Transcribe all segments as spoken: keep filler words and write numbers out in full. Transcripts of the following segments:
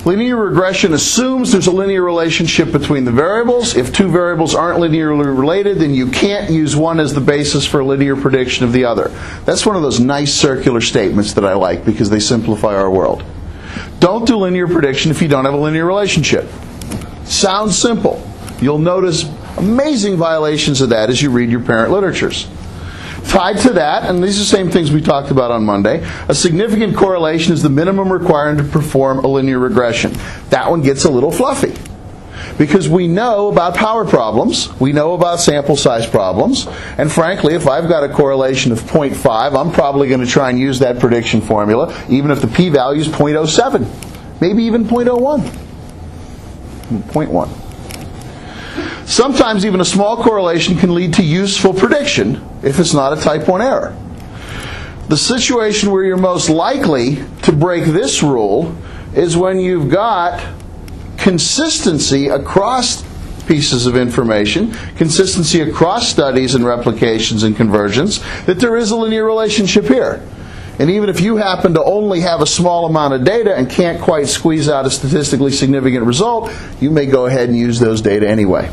Linear regression assumes there's a linear relationship between the variables. If two variables aren't linearly related, then you can't use one as the basis for a linear prediction of the other. That's one of those nice circular statements that I like because they simplify our world. Don't do linear prediction if you don't have a linear relationship. Sounds simple. You'll notice amazing violations of that as you read your parent literatures. Tied to that, and these are the same things we talked about on Monday, a significant correlation is the minimum required to perform a linear regression. That one gets a little fluffy. Because we know about power problems, we know about sample size problems, and frankly, if I've got a correlation of zero point five, I'm probably going to try and use that prediction formula, even if the p-value is zero point zero seven, maybe even zero point zero one. zero point one. Sometimes even a small correlation can lead to useful prediction if it's not a type one error. The situation where you're most likely to break this rule is when you've got consistency across pieces of information, consistency across studies and replications and conversions, that there is a linear relationship here. And even if you happen to only have a small amount of data and can't quite squeeze out a statistically significant result, you may go ahead and use those data anyway.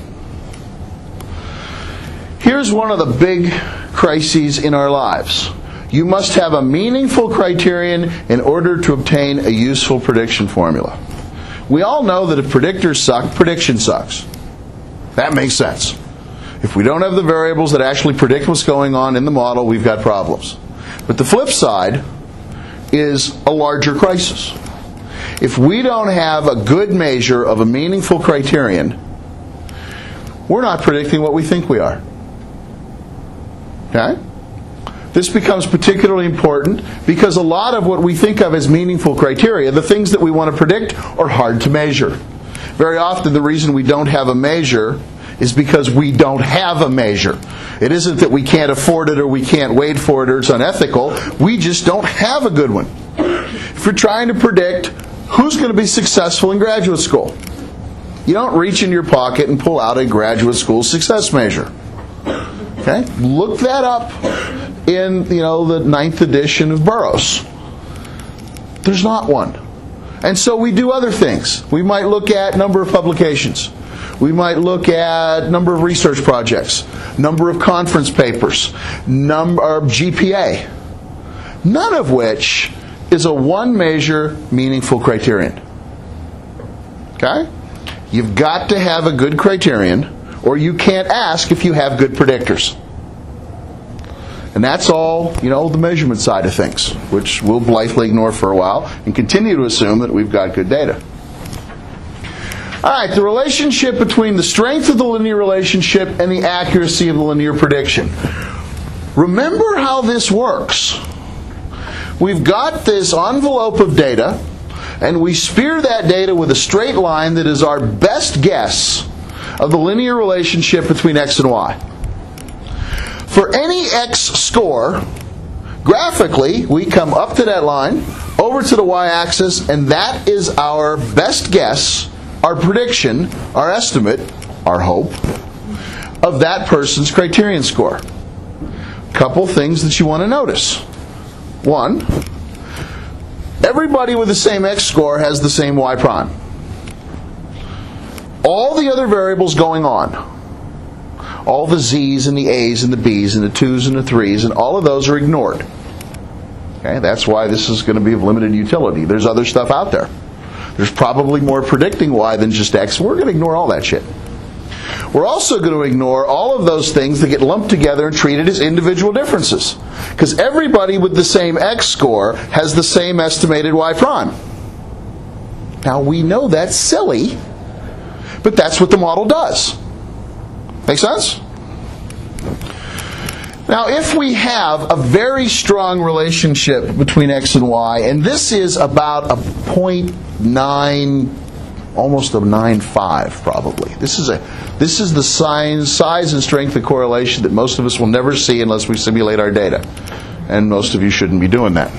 Here's one of the big crises in our lives. You must have a meaningful criterion in order to obtain a useful prediction formula. We all know that if predictors suck, prediction sucks. That makes sense. If we don't have the variables that actually predict what's going on in the model, we've got problems. But the flip side is a larger crisis. If we don't have a good measure of a meaningful criterion, we're not predicting what we think we are. Okay? This becomes particularly important because a lot of what we think of as meaningful criteria, the things that we want to predict, are hard to measure. Very often the reason we don't have a measure is because we don't have a measure. It isn't that we can't afford it or we can't wait for it or it's unethical. We just don't have a good one. If you're trying to predict who's going to be successful in graduate school, you don't reach in your pocket and pull out a graduate school success measure. Okay? Look that up in, you know, the ninth edition of Burroughs. There's not one. And so we do other things. We might look at number of publications. We might look at number of research projects, number of conference papers, number of G P A. None of which is a one-measure meaningful criterion. Okay? You've got to have a good criterion, or you can't ask if you have good predictors. And that's all, you know, the measurement side of things, which we'll blithely ignore for a while and continue to assume that we've got good data. All right, the relationship between the strength of the linear relationship and the accuracy of the linear prediction. Remember how this works. We've got this envelope of data, and we spear that data with a straight line that is our best guess of the linear relationship between x and y. For any x score, graphically, we come up to that line, over to the y-axis, and that is our best guess, our prediction, our estimate, our hope, of that person's criterion score. Couple things that you want to notice. One, everybody with the same x score has the same y prime. All the other variables going on, all the z's and the a's and the b's and the twos and the threes, and all of those are ignored. Okay, that's why this is going to be of limited utility. There's other stuff out there. There's probably more predicting y than just x. We're going to ignore all that shit. We're also going to ignore all of those things that get lumped together and treated as individual differences. Because everybody with the same x score has the same estimated y prime. Now we know that's silly, but that's what the model does. Make sense? Now, if we have a very strong relationship between x and y, and this is about a zero point nine, almost a nine five probably. This is a this is the size, size and strength of correlation that most of us will never see unless we simulate our data. And most of you shouldn't be doing that.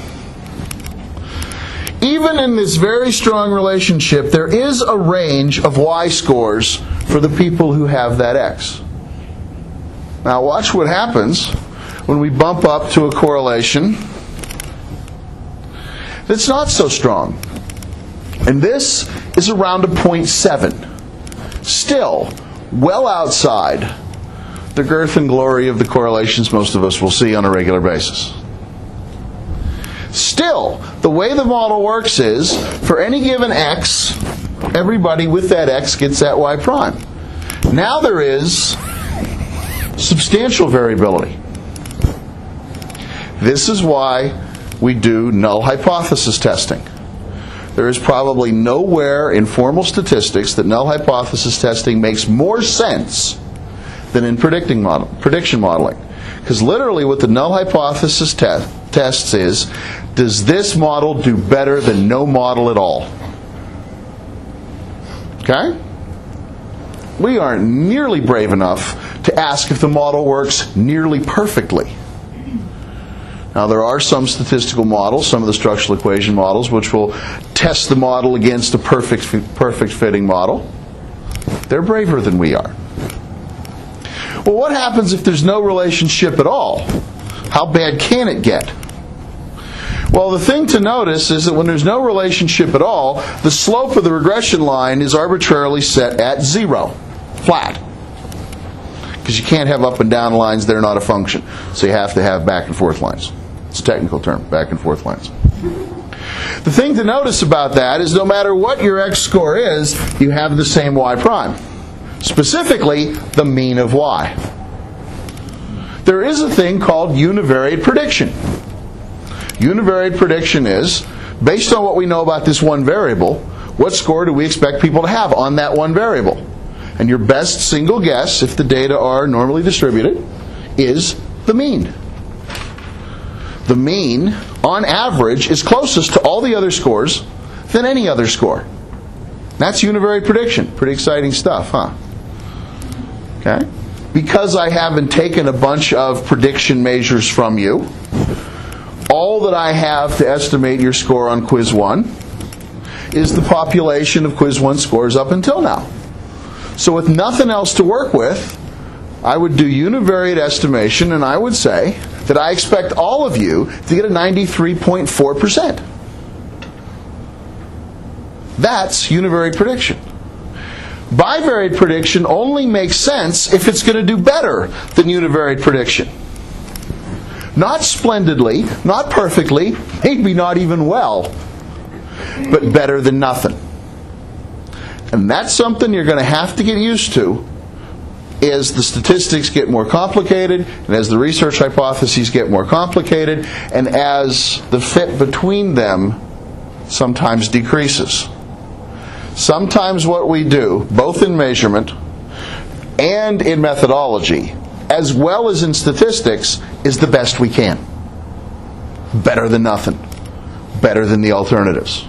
Even in this very strong relationship, there is a range of y-scores for the people who have that x. Now watch what happens when we bump up to a correlation that's not so strong. And this is around a zero point seven. Still, well outside the girth and glory of the correlations most of us will see on a regular basis. Still, the way the model works is, for any given x, everybody with that x gets that y prime. Now there is substantial variability. This is why we do null hypothesis testing. There is probably nowhere in formal statistics that null hypothesis testing makes more sense than in predicting model, prediction modeling. Because literally what the null hypothesis te- tests is, does this model do better than no model at all? Okay? We aren't nearly brave enough to ask if the model works nearly perfectly. Now, there are some statistical models, some of the structural equation models, which will test the model against a perfect, perfect fitting model. They're braver than we are. Well, what happens if there's no relationship at all? How bad can it get? Well, the thing to notice is that when there's no relationship at all, the slope of the regression line is arbitrarily set at zero, flat. Because you can't have up and down lines, they're not a function. So you have to have back and forth lines. It's a technical term, back and forth lines. The thing to notice about that is no matter what your x score is, you have the same y prime. Specifically, the mean of y. There is a thing called univariate prediction. Univariate prediction is, based on what we know about this one variable, what score do we expect people to have on that one variable? And your best single guess, if the data are normally distributed, is the mean. The mean, on average, is closest to all the other scores than any other score. That's univariate prediction. Pretty exciting stuff, huh? Okay? Because I haven't taken a bunch of prediction measures from you, all that I have to estimate your score on quiz one is the population of quiz one scores up until now. So with nothing else to work with, I would do univariate estimation, and I would say that I expect all of you to get a ninety-three point four percent. That's univariate prediction. Bivariate prediction only makes sense if it's going to do better than univariate prediction. Not splendidly, not perfectly, maybe not even well, but better than nothing. And that's something you're going to have to get used to as the statistics get more complicated, and as the research hypotheses get more complicated, and as the fit between them sometimes decreases. Sometimes what we do, both in measurement and in methodology, as well as in statistics, is the best we can. Better than nothing. Better than the alternatives.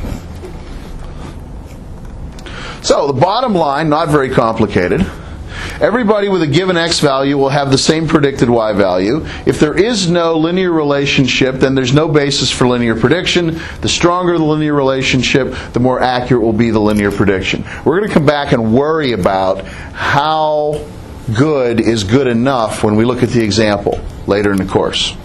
So, the bottom line, not very complicated. Everybody with a given x value will have the same predicted y value. If there is no linear relationship, then there's no basis for linear prediction. The stronger the linear relationship, the more accurate will be the linear prediction. We're going to come back and worry about how good is good enough when we look at the example later in the course.